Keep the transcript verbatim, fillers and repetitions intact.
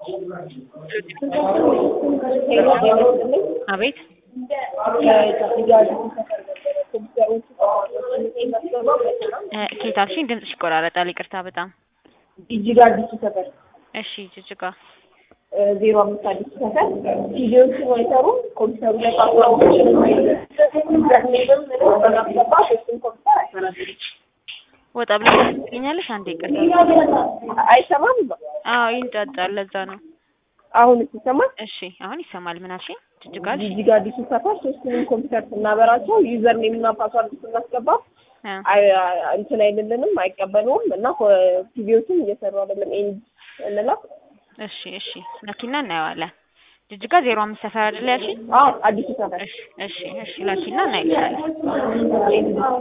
አቤት ኬታችን ድምጽሽ ይቆራረጣል ይቅርታ በጣም ጅጅጋ አዲሱ ሰፈር እሺ ጅጅጋ ዜሮ አምስት አዲሱ ሰፈር ቪዲዮዎችን አይሰሩ ኮምፒውተሩ ላይ ፓስዋርዶችን ወጣ ብለሽ ትገኛለሽ አንዴ ይቅርታ አይሰማም አዎ ይንጫጫል ለዛ ነው አሁን ይሰማል እሺ አሁን ይሰማል ምን አልሽኝ ጅጅጋ ጅጅጋ አዲሱ ሰፈር ሶስቱንም ኮምፒውተር ስናበራቸው ዩዘር ኔም እና ፓስዋርድ ስናስገባ አይ እንትን አይደለንም አይቀበሉም እና ቪዲዮዎችን እየሰሩ አይደለም ኤንድ እንላ እሺ እሺ ላኪና እናየዋለን ጅጅጋ ዜሮ አምስት ሰፈር አይደል ያልሽኝ አዎ አዲሱ ሰፈር እሺ እሺ እሺ ላኪና እናይሻለን